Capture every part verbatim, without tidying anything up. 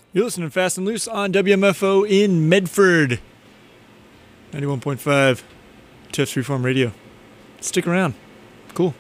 You're listening to Fast and Loose on W M F O in Medford. ninety-one point five Tips Freeform Radio. Stick around. Cool.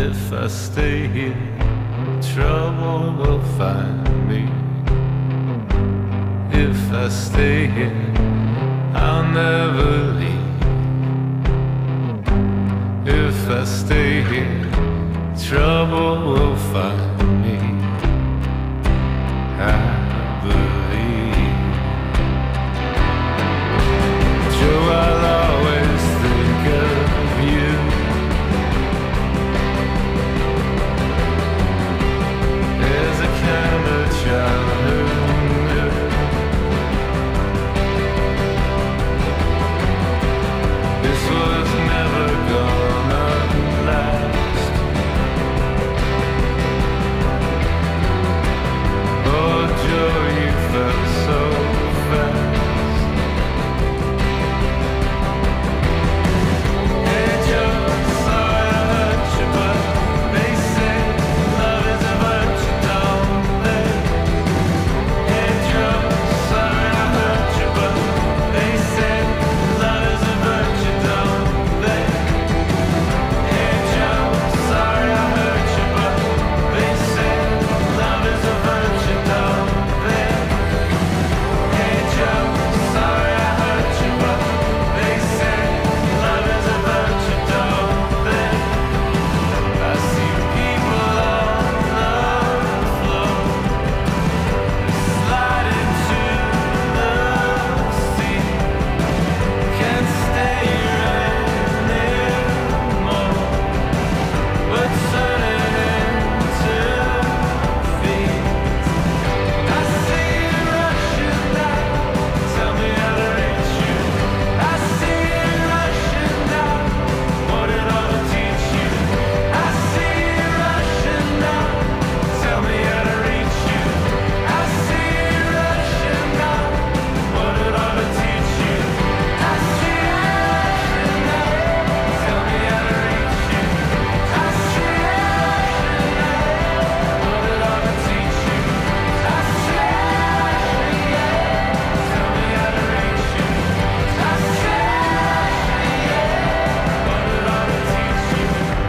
If I stay here, trouble will find me. If I stay here, I'll never leave. If I stay here, trouble will find me. I believe. Joe, I'll always think of you. There's a kind of childhood knew. This was never gonna last. Oh, Joe, you felt so fast. Hey, Joe, sorry I hurt you, but they say love is a virtue, don't they? Hey, Joe, sorry I hurt you, but they say love is a virtue, don't they? Hey, Joe, sorry I hurt you, but they say love is a virtue, don't they? Hey, Joe, sorry I hurt you, but they say love is a virtue, don't they? I see people on the floor slide into the sea. Can't stay anymore, but turning into feet. I see you rushing down, tell me how to reach you. I see you rushing down, what it ought to teach you. I see you rushing down, tell me how to reach you. I see you rushing down, what it ought to teach you. I see you rushing down, tell me how to reach you. I see you rushing down, what it ought to teach you. I see you rushing down, tell me how to reach you. I see you rushing down, what it ought to teach you.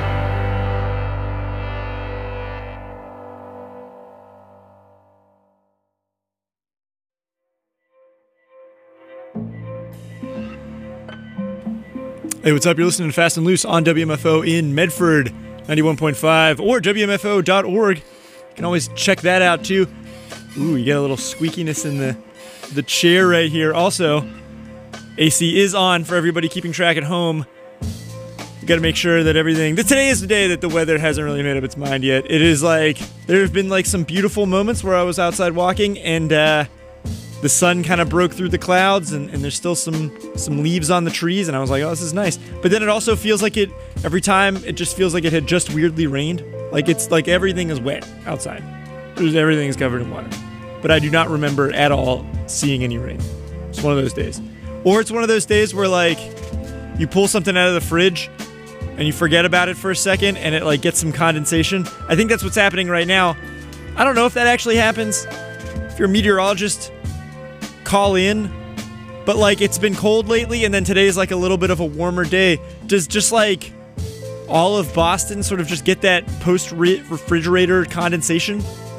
Hey, what's up? You're listening to Fast and Loose on W M F O in Medford, ninety-one point five, or W M F O dot org. You can always check that out, too. Ooh, you get a little squeakiness in the, the chair right here. Also, A C is on for everybody keeping track at home. You got to make sure that everything... That today is the day that the weather hasn't really made up its mind yet. It is like... There have been like some beautiful moments where I was outside walking and uh, the sun kind of broke through the clouds and, and there's still some, some leaves on the trees and I was like, oh, this is nice. But then it also feels like it... Every time, it just feels like it had just weirdly rained. Like it's like everything is wet outside. There's, everything is covered in water. But I do not remember at all seeing any rain. It's one of those days. Or it's one of those days where like you pull something out of the fridge and you forget about it for a second and it like gets some condensation. I think that's what's happening right now. I don't know if that actually happens. If you're a meteorologist, call in. But like it's been cold lately and then today is like a little bit of a warmer day. Does just like all of Boston sort of just get that post-refrigerator condensation?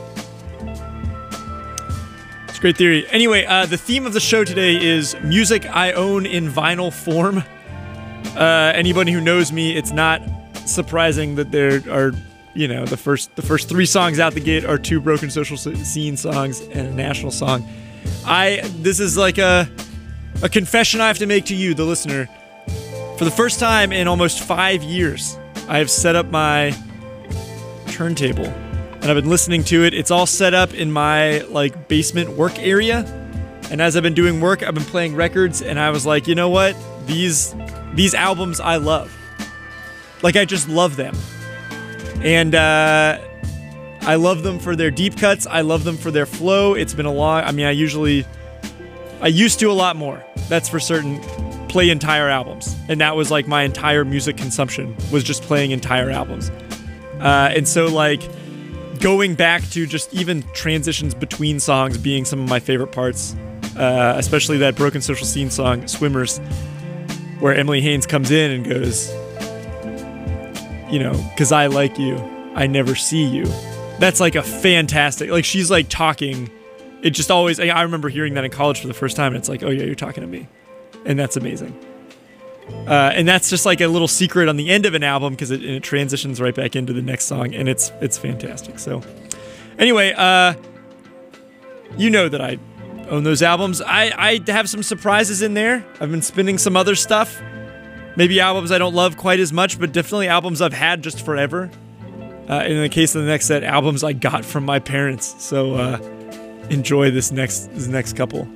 It's a great theory. Anyway, uh, the theme of the show today is music I own in vinyl form. Uh, anybody who knows me, it's not surprising that there are, you know, the first the first three songs out the gate are two Broken Social Scene songs and a national song. I this is like a a confession I have to make to you, the listener. For the first time in almost five years, I have set up my turntable and I've been listening to it. It's all set up in my like basement work area. And as I've been doing work, I've been playing records and I was like, you know what? These these albums I love. Like I just love them. And uh, I love them for their deep cuts. I love them for their flow. It's been a long, I mean, I usually, I used to a lot more. That's for certain. Play entire albums, and that was like my entire music consumption was just playing entire albums. Uh, and so like going back to just even transitions between songs being some of my favorite parts, uh, especially that Broken Social Scene song Swimmers, where Emily Haynes comes in and goes, you know, because I like you, I never see you. That's like a fantastic, like she's like talking. It just always, I remember hearing that in college for the first time. And it's like, oh yeah, you're talking to me. And that's amazing. Uh, and that's just like a little secret on the end of an album because it, it transitions right back into the next song. And it's it's fantastic. So anyway, uh, you know that I own those albums. I, I have some surprises in there. I've been spinning some other stuff. Maybe albums I don't love quite as much, but definitely albums I've had just forever. Uh, in the case of the next set, albums I got from my parents. So uh, enjoy this next this next couple.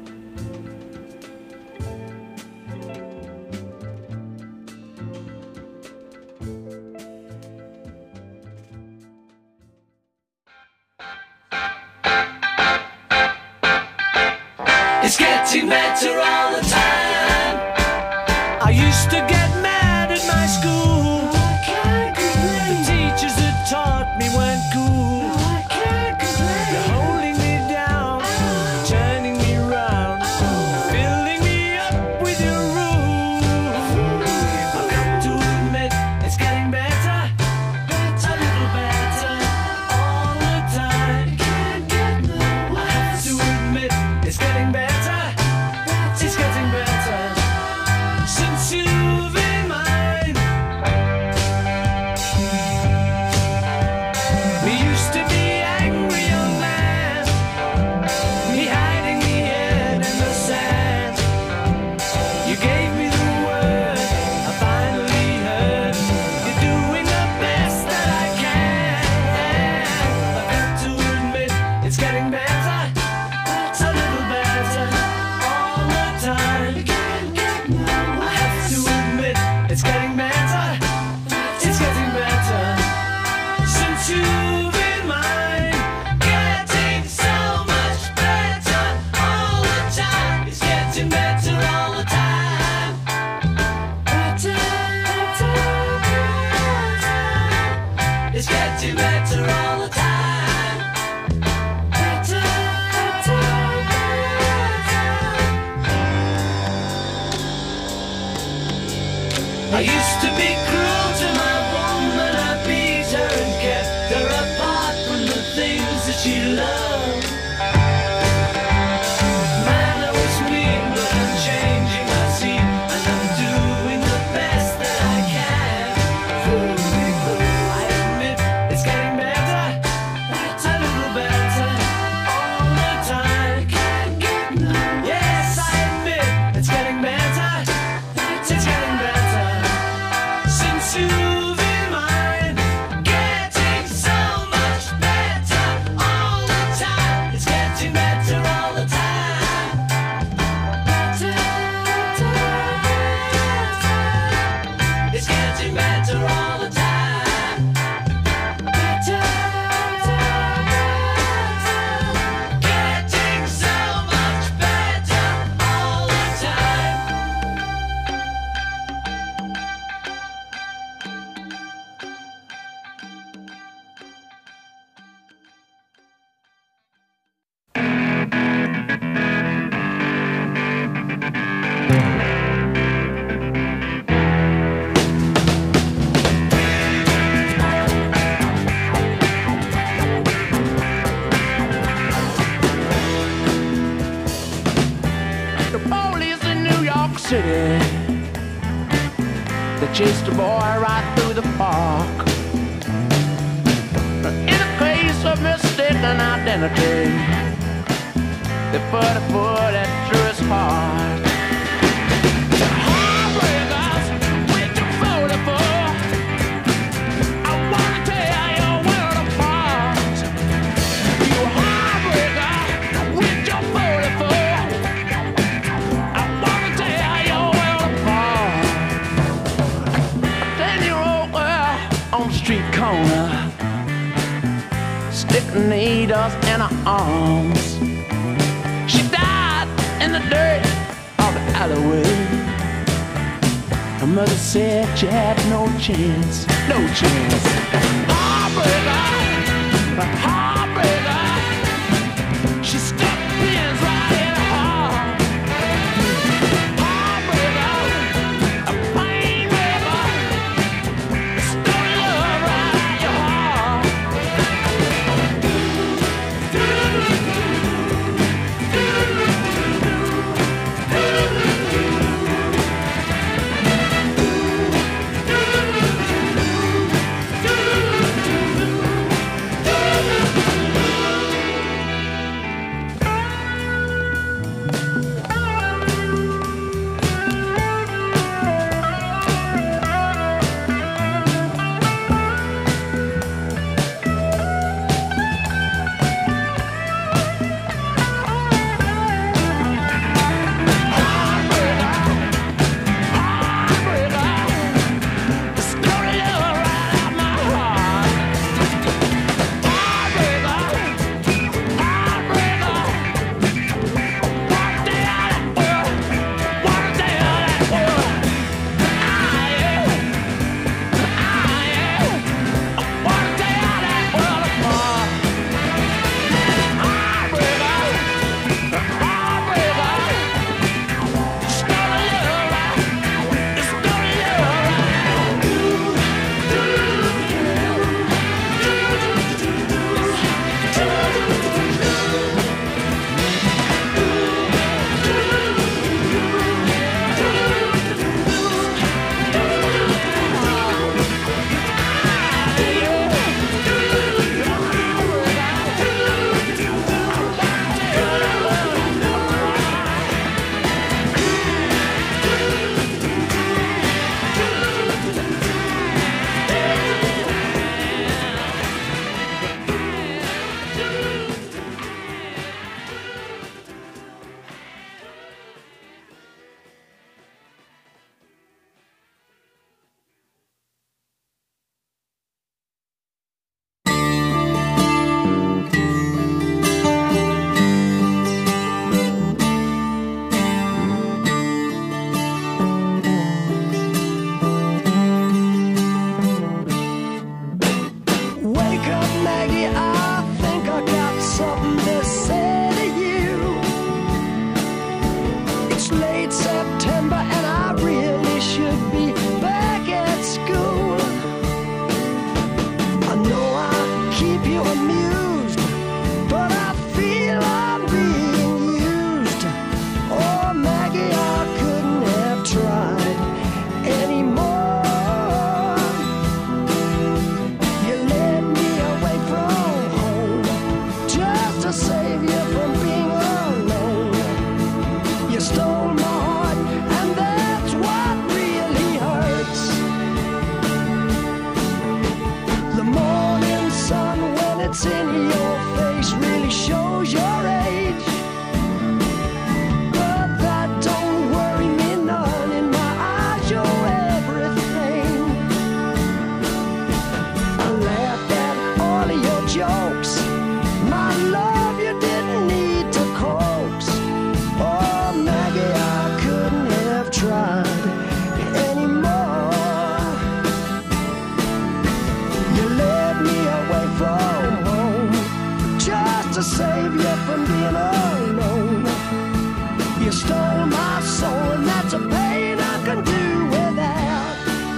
It's getting better all the time. I used to get mad at my school. The teachers that taught me weren't cool. They're holding me down, turning me round, filling me up with your rules. I've got to admit, it's getting better, a little better all the time. I have to admit, it's getting better. It's getting better since you've been mine. We used to be angry young man, me hiding me head in the sand. You gave me the word, I finally heard. You're doing the best that I can. I've got to admit, it's getting better, a little better all the time. I have to admit, it's getting better, it's getting better since you've been mine. Getting so much better all the time. It's getting better all the time. Better, better, better. It's getting better all the time. Better, better, better. I used to be cruel to my woman. I beat her and kept her apart from the things that she loved. Man, I was mean, but I'm changing my scene, and I'm doing the best that I can. I admit it's getting better, a little better all the time. Yes, I admit it's getting better, it's getting better since you've been mine. Getting so much better all the time. It's getting better all the time. Better, better, better. It's getting better all the time. Better, better, better. Getting so much better all the time. The police in New York City, they chased a boy right through the park. In a case of mistaken identity, they put a bullet through his heart. Heartbreakers, with your forty-four, I wanna tear your world apart. You heartbreaker, with your forty-four, I wanna tear your world apart. A ten-year-old girl on the street corner, sticking needles in her arms. She died in the dirt of the alleyway. Her mother said she had no chance, no chance. Heartbreaker, heartbreaker. She stuck pins right in her heart. Heartbreaker, a pain breaker. Stole love Wake up, Maggie, I think I got something to say to you. It's late September and I really should be back at school. I know I keep you amused, but I feel I'm being used. Oh, Maggie, I couldn't have tried anymore. You led me away from home just to save you from being alone. You stole my heart, and that's what really hurts. The morning sun, when it's in your face, really shows your age. But that don't worry me none. In my eyes, you're everything. I laughed at all of your jokes. My love, you didn't need to coax. Oh, Maggie, I couldn't have tried anymore. You led me away from home just to save you from being alone. You stole my soul, and that's a pain I can do without.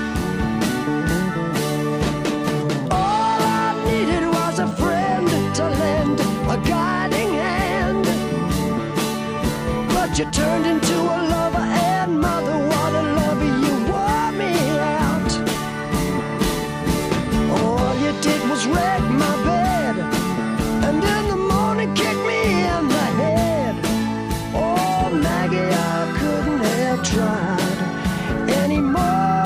All I needed was a friend to lend a guiding hand. But you turned into a lover, and mother, what a lover, you wore me out. All you did was wreck my bed, and in the morning kick me in the head. Oh, Maggie, I couldn't have tried anymore.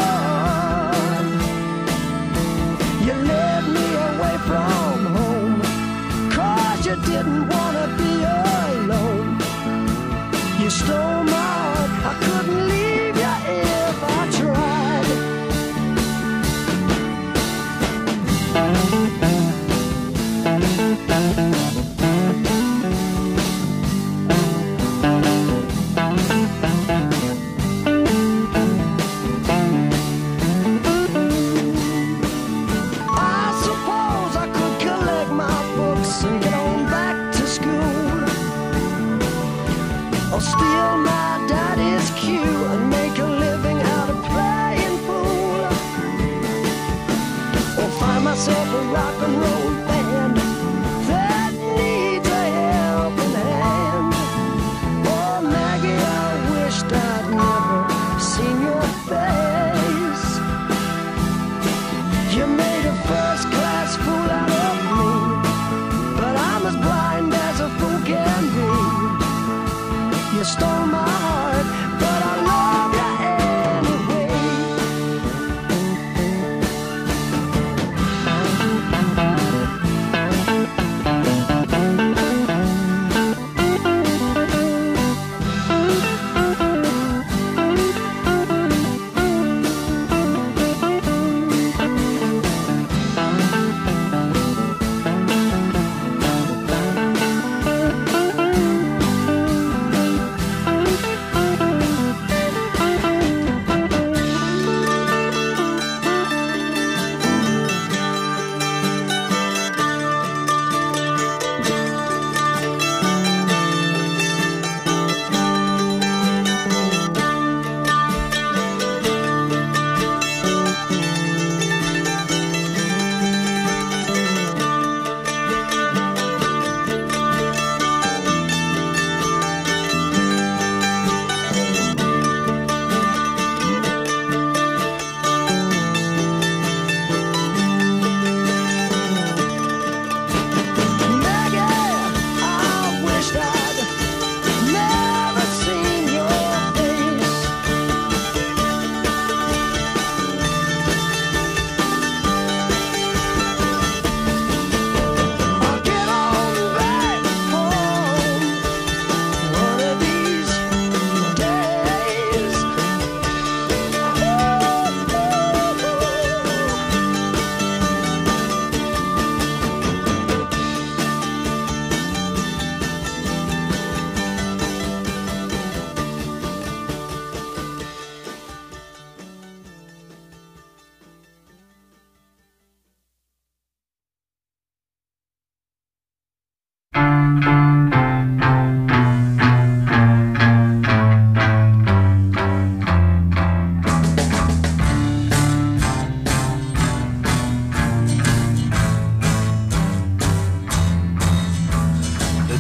You led me away from home, 'cause you didn't wanna be alone. You stole my heart, I couldn't leave you if I tried. I suppose I could collect my books and get on back to school, or steal my daddy's cue and make a living out of playing fool, or find myself a rock and roll band that needs a helping hand. Oh, Maggie, I wished I'd never seen your face. You made a first-class fool out of me, but I'm as blind as a fool can be. You stole my heart, but I love you anyway.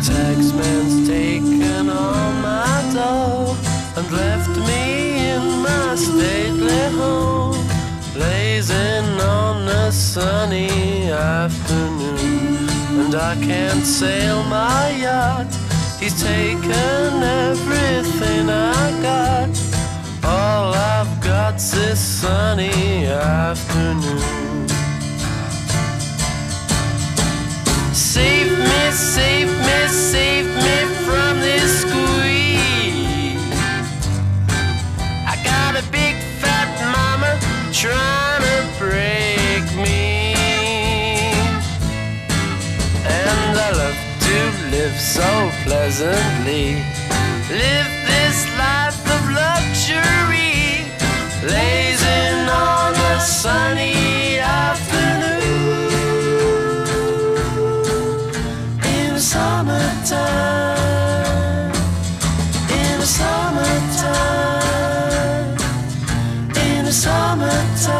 taxman's taken all my dough and left me in my stately home, blazing on a sunny afternoon. And I can't sail my yacht, he's taken everything I got. All I've got's this sunny afternoon. Save me, save me, save me from this squeeze. I got a big fat mama trying to break me, and I love to live so pleasantly, live this life of luxury, blazing on a sunny afternoon. In the summertime, in the summertime, in the summertime.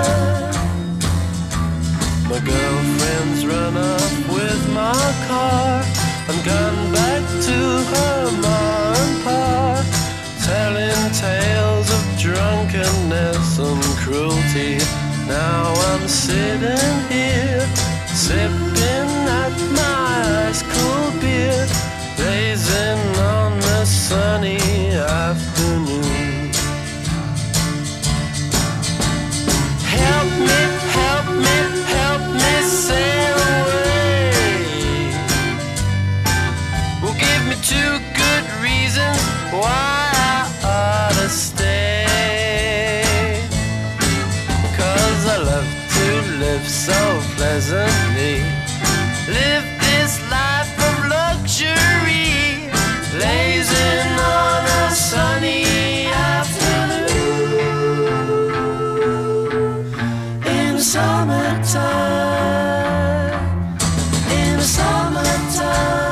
My girlfriend's run up with my car and gone back to her ma and pa, telling tales of drunkenness and cruelty. Now I'm sitting here, sipping at my ice cold beer, blazing on the sunny afternoon. Help me, help me, help me sail away. Well, give me two good reasons why I ought to stay. 'Cause I love to live so pleasantly, live this life of luxury, blazing on a sunny afternoon. In the summertime, in the summertime,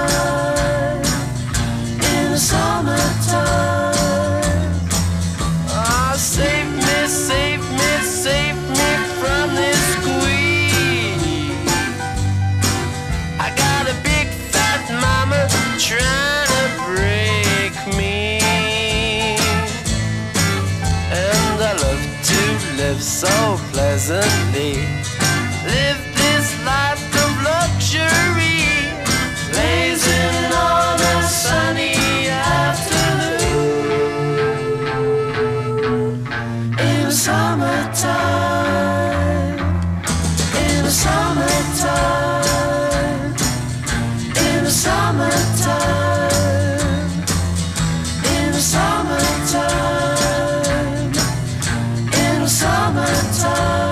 in the summertime. Ah, save me, save me, save me from this squeeze. I got a big fat mama trying to break me, and I love to live so pleasantly, live this life of luxury, blazing on a sunny afternoon. In the summertime, in the summertime, in the summertime, in the summertime, in the summertime.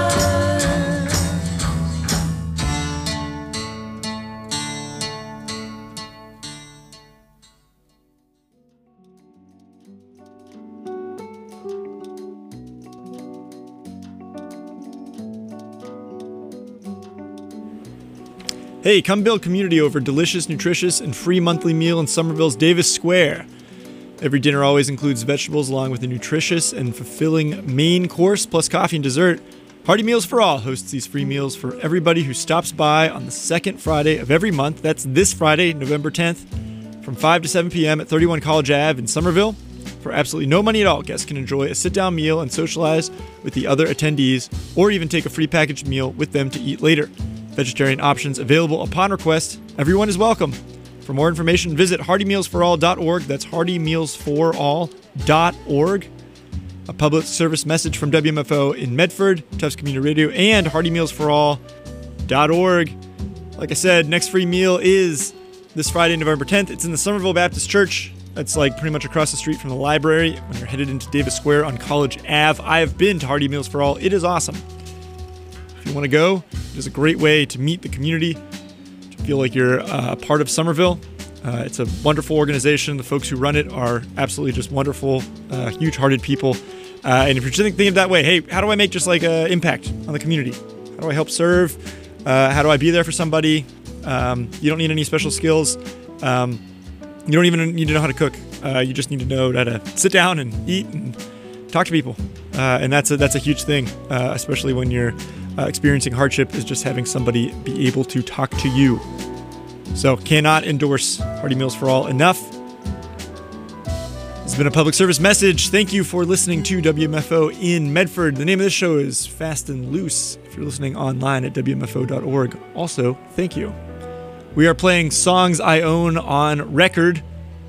Hey, come build community over delicious, nutritious, and free monthly meal in Somerville's Davis Square. Every dinner always includes vegetables along with a nutritious and fulfilling main course plus coffee and dessert. Hearty Meals for All hosts these free meals for everybody who stops by on the second Friday of every month. That's this Friday, November tenth, from five to seven p.m. at thirty-one College Avenue in Somerville. For absolutely no money at all, guests can enjoy a sit-down meal and socialize with the other attendees, or even take a free packaged meal with them to eat later. Vegetarian options available upon request. Everyone is welcome. For more information, visit hearty meals for all dot org. That's hearty meals for all dot org. A public service message from W M F O in Medford, Tufts Community Radio, and hearty meals for all dot org. Like I said, next free meal is this Friday, November tenth. It's in the Somerville Baptist Church. That's like pretty much across the street from the library when you're headed into Davis Square on College Avenue. I have been to Hearty Meals for All. It is awesome. If you want to go, it is a great way to meet the community, to feel like you're uh, a part of Somerville. Uh, it's a wonderful organization. The folks who run it are absolutely just wonderful, uh, huge-hearted people. Uh, and if you're thinking of that way, hey, how do I make just like an impact on the community? How do I help serve? Uh, how do I be there for somebody? Um, you don't need any special skills. Um, you don't even need to know how to cook. Uh, you just need to know how to sit down and eat and talk to people. Uh, and that's a, that's a huge thing, uh, especially when you're uh, experiencing hardship, is just having somebody be able to talk to you. So cannot endorse Hearty Meals for All enough. It's been a public service message. Thank you for listening to W M F O in Medford. The name of this show is Fast and Loose. If you're listening online at W M F O dot org, also, thank you. We are playing songs I own on record.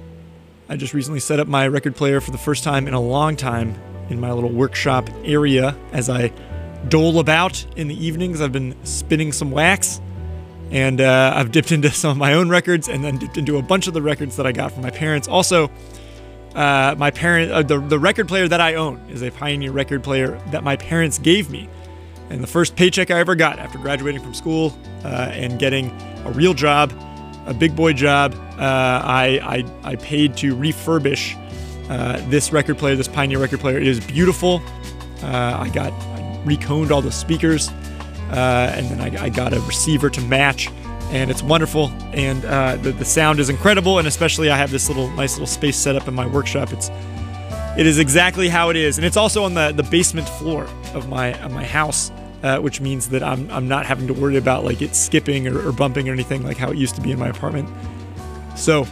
I just recently set up my record player for the first time in a long time in my little workshop area as I dole about in the evenings. I've been spinning some wax, and uh, I've dipped into some of my own records and then dipped into a bunch of the records that I got from my parents. Also, uh, my parent, uh, the, the record player that I own is a Pioneer record player that my parents gave me. And the first paycheck I ever got after graduating from school uh, and getting a real job, a big boy job, uh, I, I I paid to refurbish uh, this record player, this Pioneer record player. It is beautiful. Uh, I got I reconed all the speakers, uh, and then I, I got a receiver to match, and it's wonderful. And uh, the the sound is incredible, and especially I have this little nice little space set up in my workshop. It's it is exactly how it is, and it's also on the the basement floor of my of my house. Uh, which means that I'm I'm not having to worry about like it skipping or, or bumping or anything like how it used to be in my apartment. So,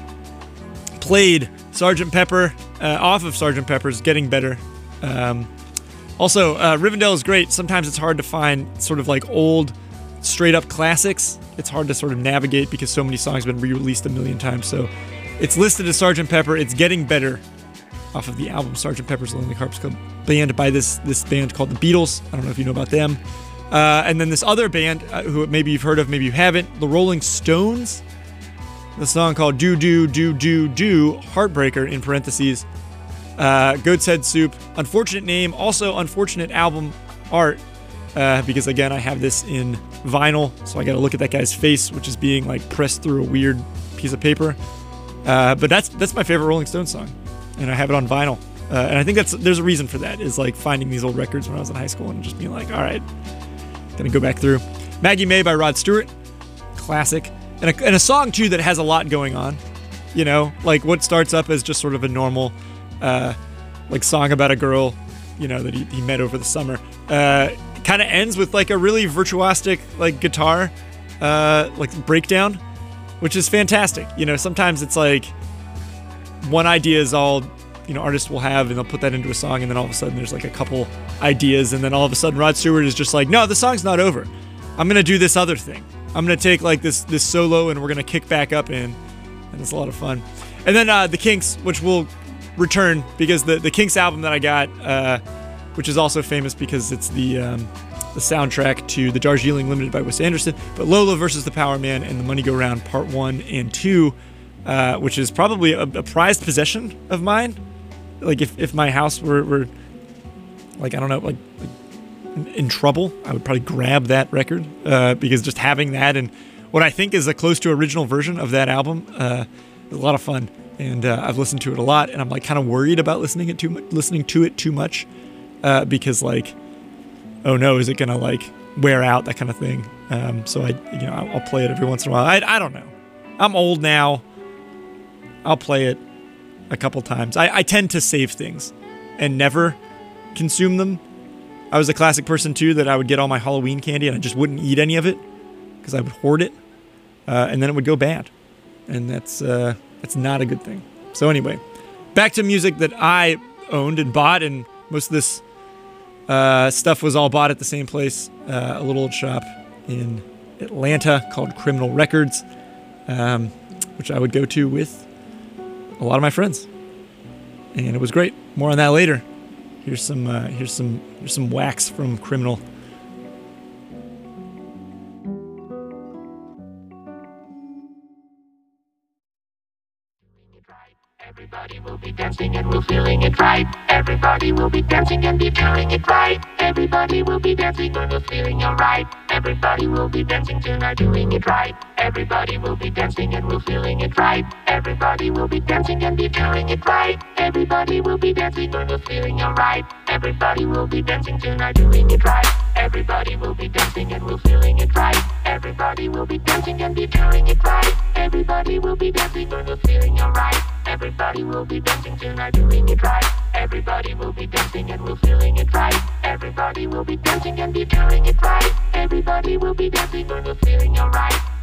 played Sergeant Pepper uh, off of Sergeant Pepper's Getting Better. Um, also, uh, Rivendell is great. Sometimes it's hard to find sort of like old, straight up classics. It's hard to sort of navigate because so many songs have been re-released a million times. So, it's listed as Sergeant Pepper. It's Getting Better off of the album Sergeant Pepper's Lonely Hearts Club Band by this this band called the Beatles. I don't know if you know about them. Uh, and then this other band uh, who maybe you've heard of, maybe you haven't, the Rolling Stones. The song called Do Do Do Do Do Heartbreaker in parentheses. Uh, Goat's Head Soup. Unfortunate name. Also unfortunate album art uh, because again I have this in vinyl, so I got to look at that guy's face, which is being like pressed through a weird piece of paper. Uh, but that's that's my favorite Rolling Stones song, and I have it on vinyl. Uh, and I think that's there's a reason for that, is like finding these old records when I was in high school and just being like, all right, gonna go back through. Maggie May by Rod Stewart, classic, and a, and a song too that has a lot going on. You know, like what starts up as just sort of a normal, uh, like song about a girl, you know, that he, he met over the summer, uh, kind of ends with like a really virtuosic like guitar, uh, like breakdown, which is fantastic. You know, sometimes it's like one idea is all, you know, artists will have, and they'll put that into a song, and then all of a sudden there's like a couple ideas, and then all of a sudden Rod Stewart is just like, no, the song's not over. I'm gonna do this other thing. I'm gonna take like this this solo, and we're gonna kick back up in, and it's a lot of fun. And then uh, the Kinks, which will return because the the Kinks album that I got, uh, which is also famous because it's the um, the soundtrack to the Darjeeling Limited by Wes Anderson, but Lola versus the Power Man and the Money Go Round Part One and Two, uh, which is probably a, a prized possession of mine. Like if, if my house were, were like, I don't know, like, like in, in trouble, I would probably grab that record uh, because just having that and what I think is a close to original version of that album uh, is a lot of fun. And uh, I've listened to it a lot, and I'm like kind of worried about listening it too mu- listening to it too much uh, because like, oh no, is it gonna like wear out, that kind of thing. Um, so I, you know, I'll, I'll play it every once in a while. I, I don't know. I'm old now. I'll play it a couple times. I, I tend to save things and never consume them. I was a classic person too, that I would get all my Halloween candy and I just wouldn't eat any of it because I would hoard it, uh, and then it would go bad, and that's uh, that's not a good thing. So anyway, back to music that I owned and bought, and most of this uh, stuff was all bought at the same place, uh, a little old shop in Atlanta called Criminal Records, um, which I would go to with a lot of my friends, and it was great. More on that later. Here's some uh, here's some here's some wax from Criminal. Everybody will be dancing and we're feeling it right. Everybody will be dancing and be feeling it right. Everybody will be dancing and we're feeling alright. Everybody will be dancing tonight, doing it right. Everybody will be dancing and we're feeling it right. Everybody will be dancing and be feeling it right. Everybody will be dancing and we're feeling alright. Everybody will be dancing tonight, doing it right. Everybody will be dancing and we're feeling it right. Everybody will be dancing and be feeling it right. Everybody will be dancing and we're feeling alright. Everybody will be dancing tonight, doing it right. Everybody will be dancing and we're feeling it right. Everybody will be dancing and be feeling it right. Everybody will be dancing and we're feeling alright.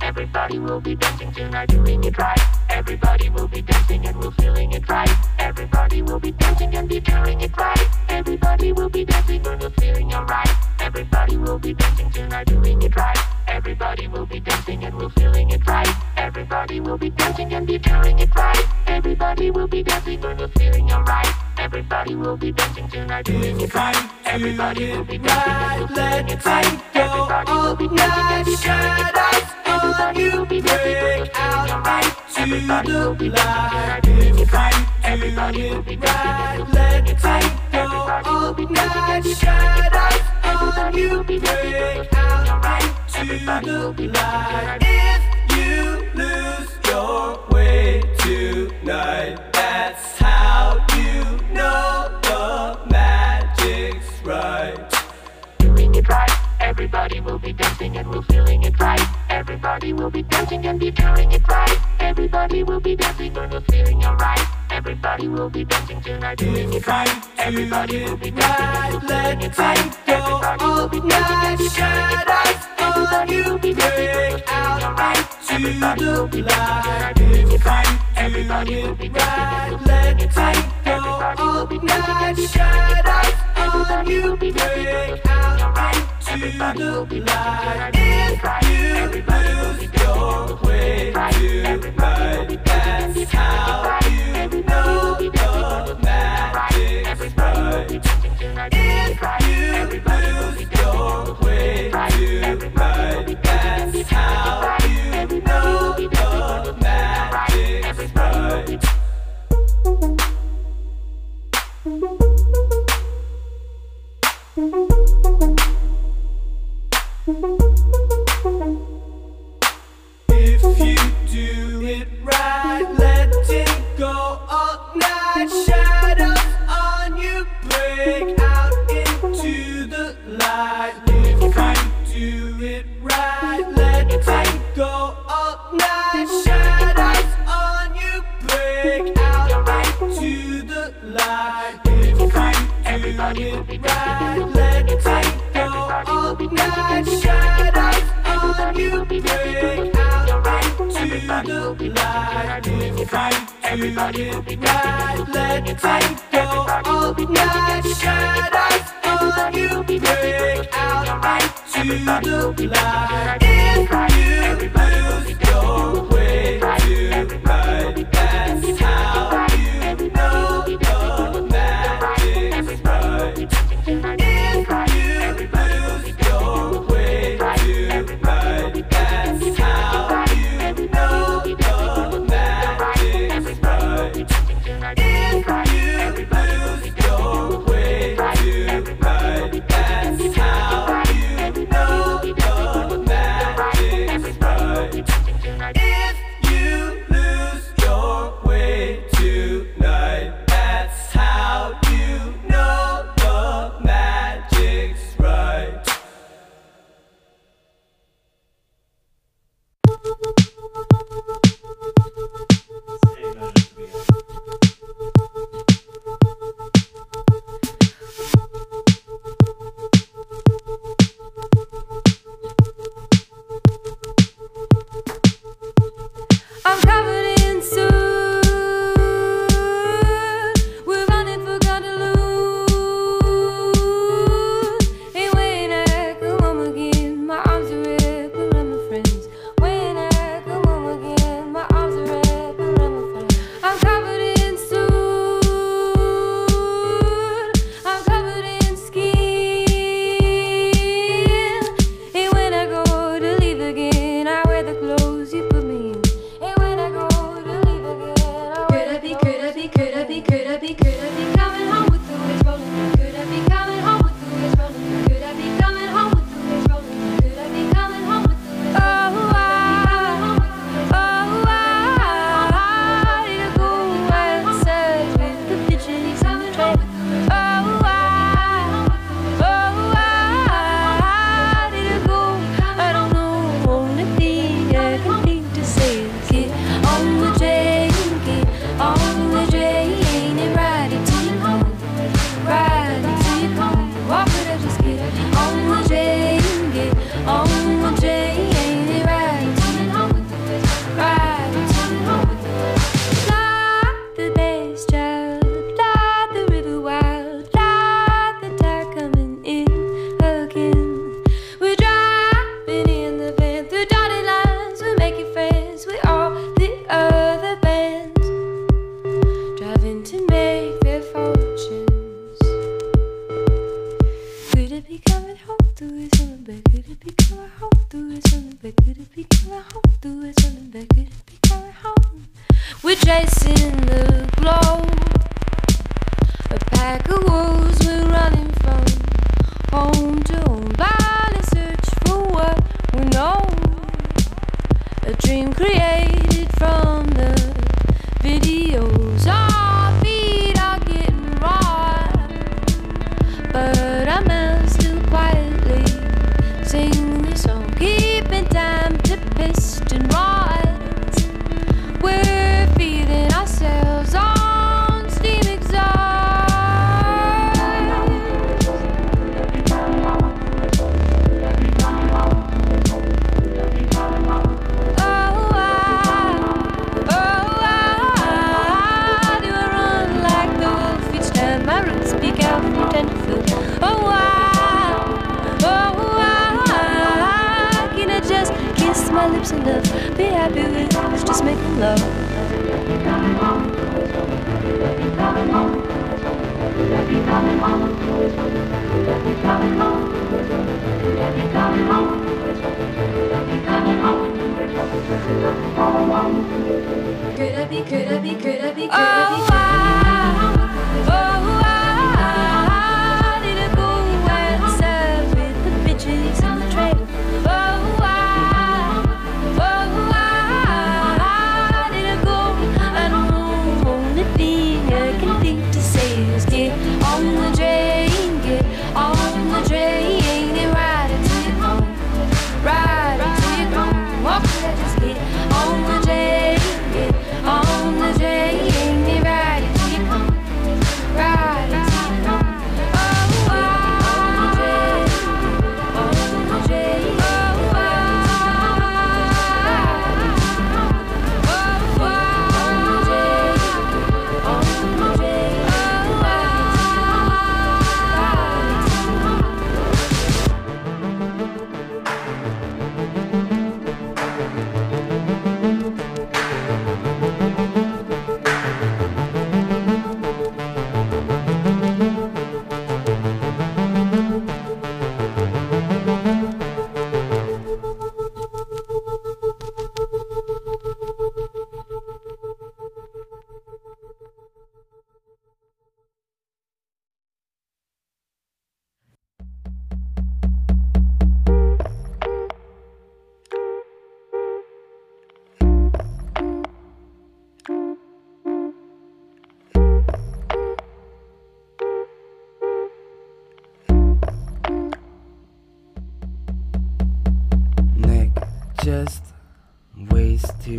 Everybody will be dancing tonight, doing it right. Everybody will be dancing and we're feeling it right. Everybody will be dancing and be doing it right. Everybody will be dancing and we're feeling alright. Everybody will be dancing tonight, doing it right. Everybody will be dancing and we're feeling it right. Everybody will be dancing and be doing it right. Everybody will be dancing and we're feeling alright. Everybody will be dancing tonight, doing it right. Everybody will be dancing and we're feeling it right. Everybody will be dancing and be doing it right. Everybody will be dancing and we're feeling alright. Everybody will be dancing and doing it right. Everybody will be dancing and we're feeling it right. Everybody will be dancing and doing it right. Everybody will be dancing. If you lose your way tonight, that's how you know the magic's right. Doing it right. Everybody will be dancing and we're feeling it right. Everybody will be dancing and be doing it right. Everybody will be dancing and we're feeling alright. Everybody will be dancing tonight, doing it right. Everybody will be dancing and we're feeling it right. Everybody will be dancing and doing it right. Everybody will be dancing and right. Everybody will be dancing and doing it right. Everybody will be dancing and Everybody will be dancing and right. Everybody will be dancing and right. Everybody will be Your way tonight, that's how you know the magic's right. If you lose your way tonight, that's how you know the magic's right. If you do it right, let it go all night. Shadows on you break out into the light. If you do it right, let it go all night. Shadows on you break out into the light. If you do it right, let it go all night. Shadows on you break out into the light. If you do it right, let it go all night. Shadows on you break out into the light. If you lose your way tonight, that's how you know the magic's right. If you lose your way tonight, that's how you know the magic's right. If you lose your way tonight, that's how you know the magic's right. If you lose your way tonight, that's how you know the magic's right. I'm covered in soot. We're running for God to lose. Hey, when I come home again, my arms are wrapped around my friends. When I come home again, my arms are wrapped around my friends. I'm covered in soot. I'm covered in skin. Hey, when I go to leave again, I wear the clothes you put me in. And when I go to leave again, I could I be, could I be, could I be, could I be, could I be coming home with the waves rolling? Could I be coming home with the waves rolling? Could I be coming home with the waves rolling? Could I be coming home with the waves rolling? Oh, I, oh, I, need to go outside with the pigeons and the train. Oh, I, oh, I, need to go. I don't know, only thing I can think home with the words rolling back. Could it be going home? We're chasing the glow. A pack of wolves, we're running from home to home, blind in search for what we know. A dream created from the videos. Our feet are getting raw, but I'm out still quietly sing this song, keeping time to piston rods. We're feeding ourselves on steam exhaust. My lips enough, be happy with just making love. Could I be, could I be, could I be, could I be, could I be? Oh, I need to go outside with the bitches on the trail. Oh, I just ways to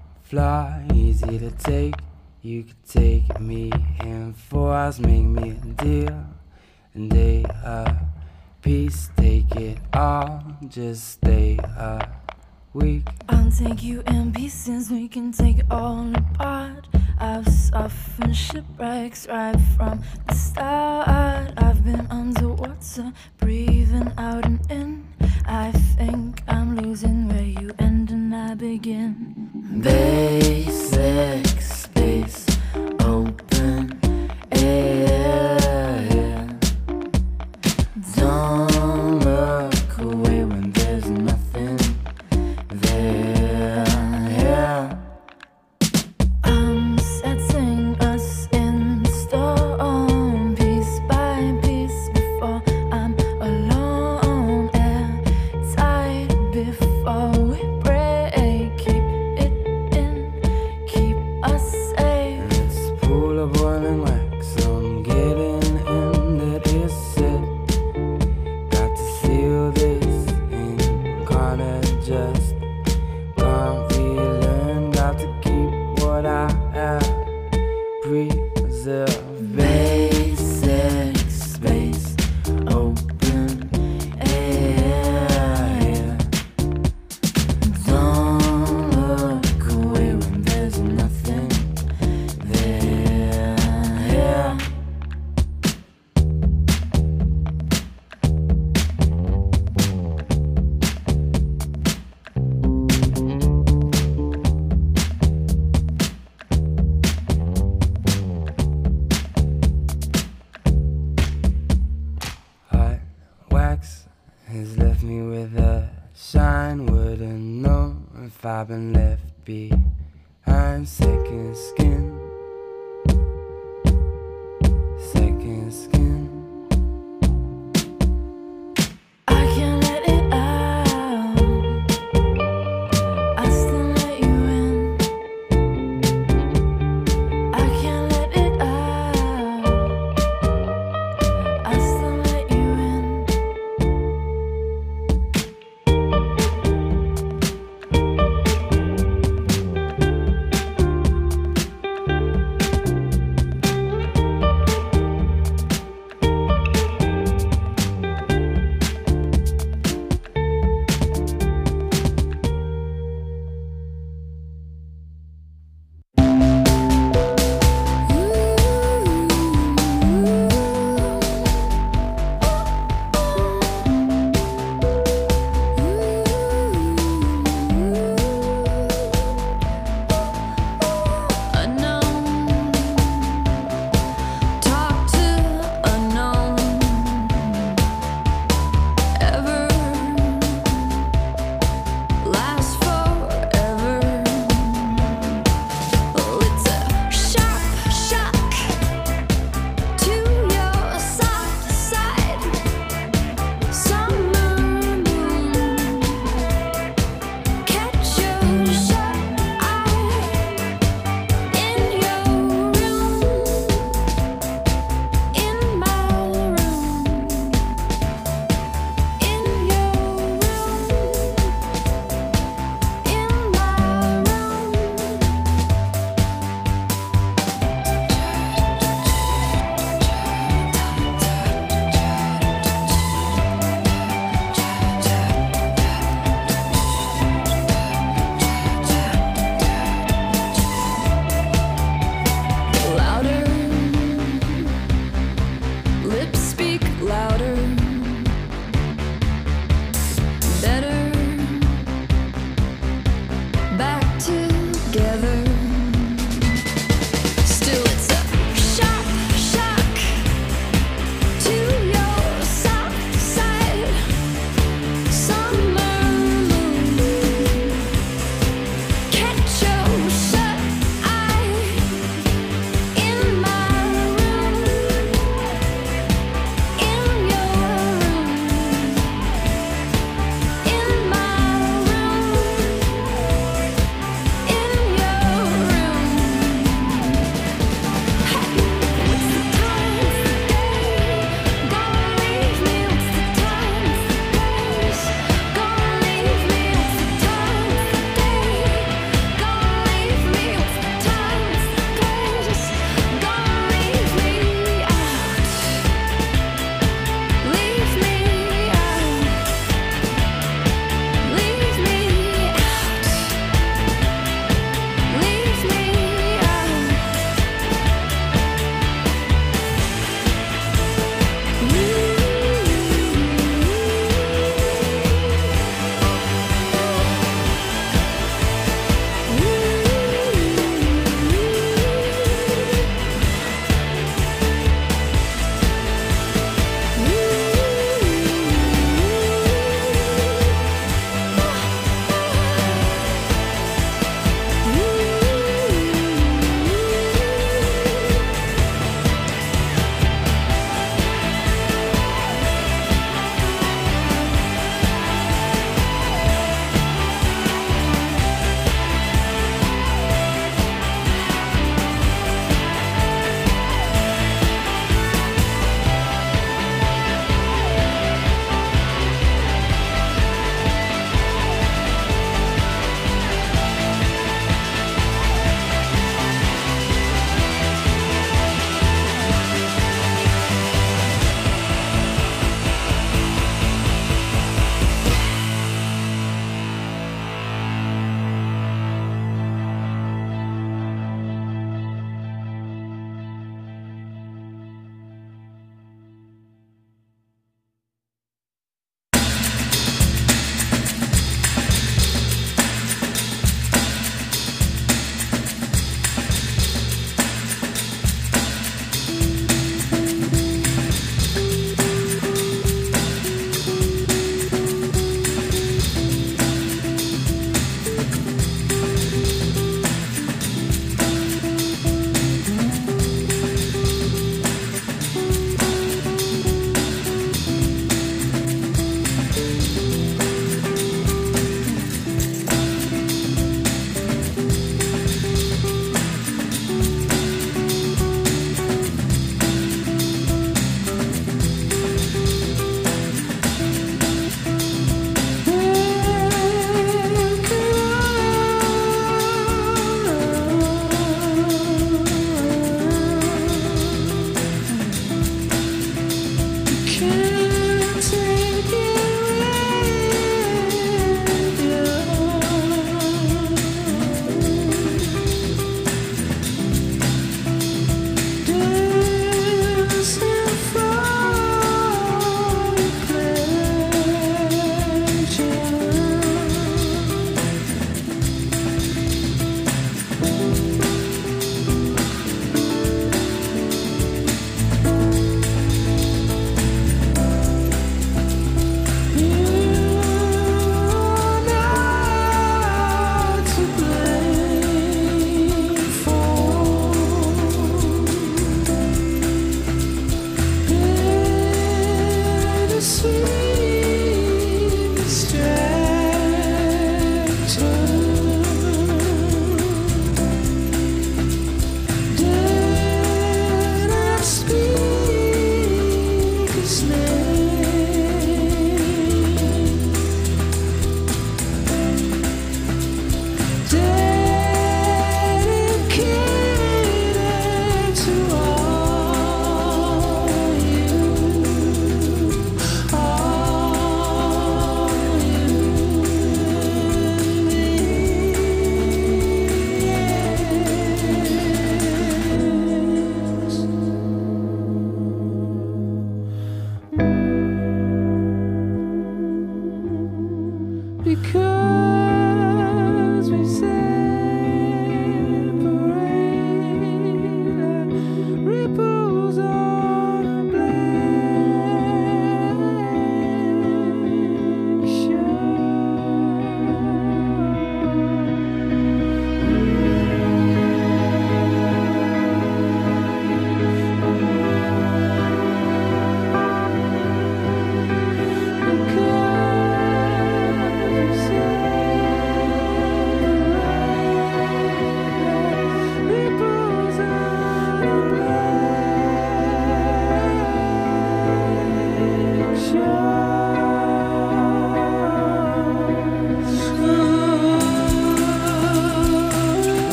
fly, easy to take. You could take me in four hours, make me a deal, and day a piece, take it all, just stay a week. I'll take you in pieces, we can take it all apart. I've suffered shipwrecks right from the start. I've been underwater, breathing out and in. I think I'm losing where you end and I begin. Basic space, open air. Don't look away when there's nothing there. I'm setting us in stone, piece by piece, before I'm alone. Air tight before we break. Keep it in, keep if I've been left behind. Second skin, second skin. I can't let it out. I still let you in. I can't let it out. I still let you in.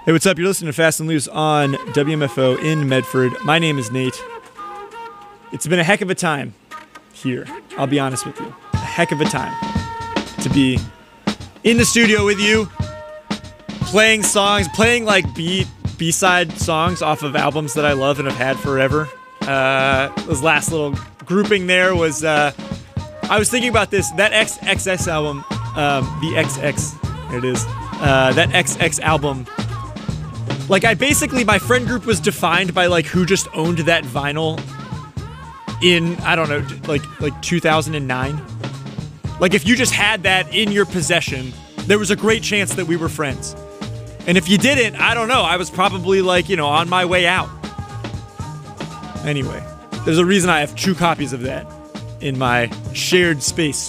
Hey, what's up? You're listening to Fast and Loose on W M F O in Medford. My name is Nate. It's been a heck of a time here. I'll be honest with you. A heck of a time to be in the studio with you, playing songs, playing like B B-side songs off of albums that I love and have had forever. Uh, this last little grouping there was, uh, I was thinking about this, that X X X album, um, the X X, there it is, uh, that X X album. Like, I basically, my friend group was defined by, like, who just owned that vinyl in, I don't know, like, like two thousand nine. Like, if you just had that in your possession, there was a great chance that we were friends. And if you didn't, I don't know, I was probably, like, you know, on my way out. Anyway, there's a reason I have two copies of that in my shared space.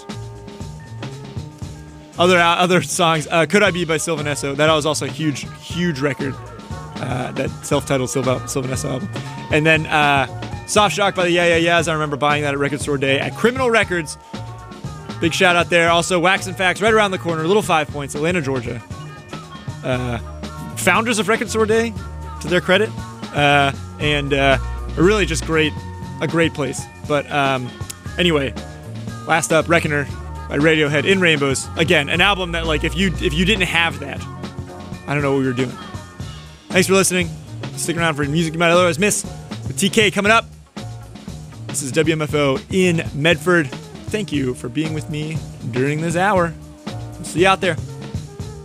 Other uh, other songs, uh, Could I Be by Sylvan Esso. That was also a huge, huge record. Uh, that self-titled Sylvan Sylvan Esso album. And then uh, Soft Shock by the Yeah Yeah Yeahs. I remember buying that at Record Store Day at Criminal Records. Big shout out there. Also, Wax and Facts, right around the corner. Little Five Points, Atlanta, Georgia. Uh, founders of Record Store Day, to their credit. Uh, and uh, really just great, a great place. But um, anyway, last up, Reckoner by Radiohead, In Rainbows. Again, an album that, like, if you if you didn't have that, I don't know what we were doing. Thanks for listening. Stick around for music you might otherwise miss with T K coming up. This is W M F O in Medford. Thank you for being with me during this hour. See you out there.